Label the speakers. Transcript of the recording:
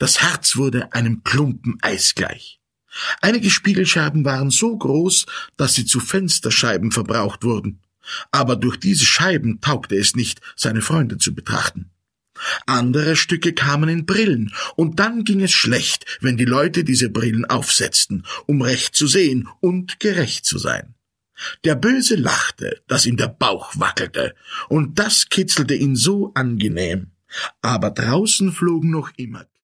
Speaker 1: Das Herz wurde einem Klumpen Eis gleich. Einige Spiegelscherben waren so groß, dass sie zu Fensterscheiben verbraucht wurden. Aber durch diese Scheiben taugte es nicht, seine Freunde zu betrachten. Andere Stücke kamen in Brillen, und dann ging es schlecht, wenn die Leute diese Brillen aufsetzten, um recht zu sehen und gerecht zu sein. Der Böse lachte, dass ihm der Bauch wackelte, und das kitzelte ihn so angenehm. Aber draußen flogen noch immer